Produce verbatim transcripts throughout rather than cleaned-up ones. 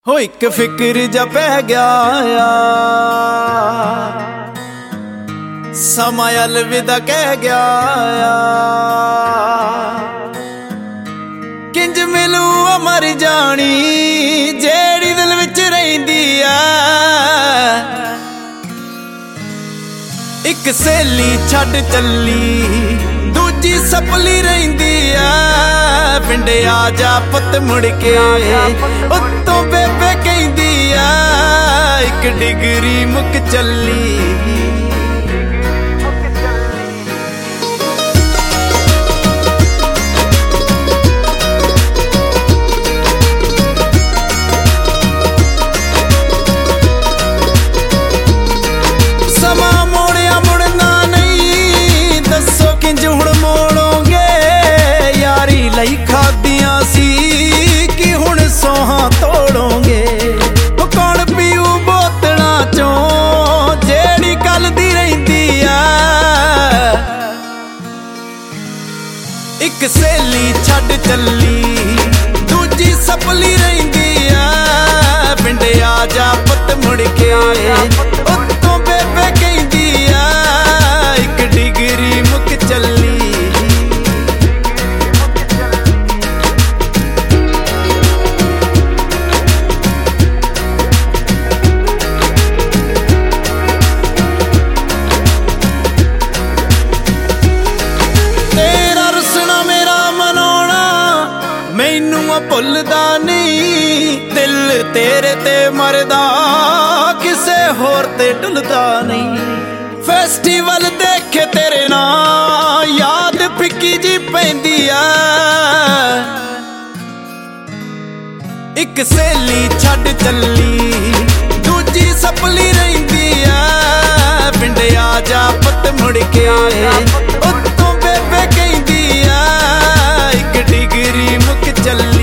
ਹੋ ਇੱਕ ਫਿਕਰ ਜਾ ਪੈ ਗਿਆ ਆ, ਸਮਾਂ ਅਲਵਿਦਾ ਕਹਿ ਗਿਆ ਆ। ਕਿੰਜ ਮਿਲੂ ਮਰ ਜਾਣੀ ਜਿਹੜੀ ਦਿਲ ਵਿੱਚ ਰਹਿੰਦੀ ਆ। ਇੱਕ ਸਹੇਲੀ ਛੱਡ ਚੱਲੀ ਦੂਜੀ ਸਪਲੀ ਰਹਿੰਦੀ ਆ। ਪਿੰਡ ਆ ਜਾ ਪੁੱਤ ਮੁੜ ਕੇ ਉੱਤੋਂ ਬੇਬੇ ਕਹਿੰਦੀ ਆ, ਇੱਕ ਡਿਗਰੀ ਮੁੱਕ ਚੱਲੀ। ਸਮਾਂ ਮੋੜਿਆ ਮੁੜਨਾ ਨਹੀਂ, ਦੱਸੋ ਕਿੰਜ ਹੁਣ ਮੋੜੋਗੇ। ਯਾਰੀ ਲਈ ਖਾਦੀਆਂ ਸੀ ਕਿ ਹੁਣ ਸੋਹਾਂ ਤੋੜੋਗੇ। ਉਹ ਕੌਣ ਪੀਊ ਬੋਤਲਾਂ ਚੋਂ ਜਿਹੜੀ ਕੱਲ ਦੀ ਰਹਿੰਦੀ ਆ। ਇੱਕ ਸਹੇਲੀ ਛੱਡ ਚੱਲੀ ਦੂਜੀ ਸਪਲੀ ਰਹਿੰਦੀ ਆ। ਪਿੰਡ ਆ ਜਾ ਪੁੱਤ ਮੁੜ ਕੇ ਉੱਤੋਂ ਬੇਬੇ ਕਹਿੰਦੀ ਆ, ਇੱਕ ਡਿਗਰੀ ਮੁੱਕ ਚੱਲੀ। ਮੈਨੂੰ ਭੁੱਲਦਾ ਨਹੀਂ, ਦਿਲ ਤੇਰੇ ਤੇ ਮਰਦਾ ਕਿਸੇ ਹੋਰ ਤੇ ਢੁੱਲਦਾ ਨਹੀਂ। ਫੈਸਟੀਵਲ ਦੇਖੇ ਤੇਰੇ ਨਾਲ ਯਾਦ ਫਿੱਕੀ ਜੀ ਪੈਂਦੀ ਆ। ਇੱਕ ਸਹੇਲੀ ਛੱਡ ਚੱਲੀ ਦੂਜੀ ਸਪਲੀ ਰਹਿੰਦੀ ਆ। ਪਿੰਡ ਆ ਜਾ ਪੁੱਤ ਮੁੜ ਕੇ ਉੱਤੋਂ ਬੇਬੇ ਕਹਿੰਦੀ ਆ, ਇੱਕ ਡਿਗਰੀ ਮੁੱਕ ਚੱਲੀ।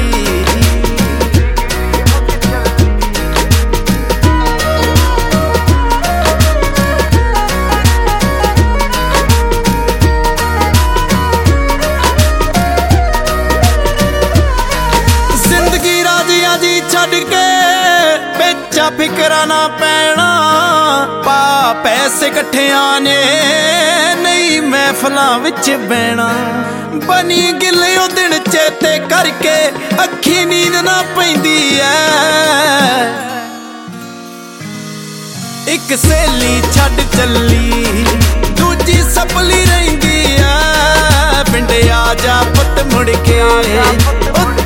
ਜ਼ਿੰਦਗੀ ਰਾਜੀਆਂ ਜੀ ਛੱਡ ਕੇ ਵੇਚਾ ਫਿਕਰਾਂ ਨਾ ਪੈਣਾ। ਪਾ ਪੈਸੇ ਇਕੱਠਿਆਂ ਨੇ ਨਹੀਂ ਮਹਿਫਲਾਂ ਵਿੱਚ ਬਹਿਣਾ। ਬਣੀ ਗਿੱਲੇ ਉਹ ਦਿਨ ਚੇਤੇ ਕਰਕੇ ਅੱਖੀ ਨੀਂਦ ਨਾ ਪੈਂਦੀ ਐ। ਇੱਕ ਸਹੇਲੀ ਛੱਡ ਚੱਲੀ ਦੂਜੀ ਸਪਲੀ ਰਹਿੰਦੀ ਆ। ਪਿੰਡ ਆ ਜਾ ਪੁੱਤ ਮੁੜ ਕੇ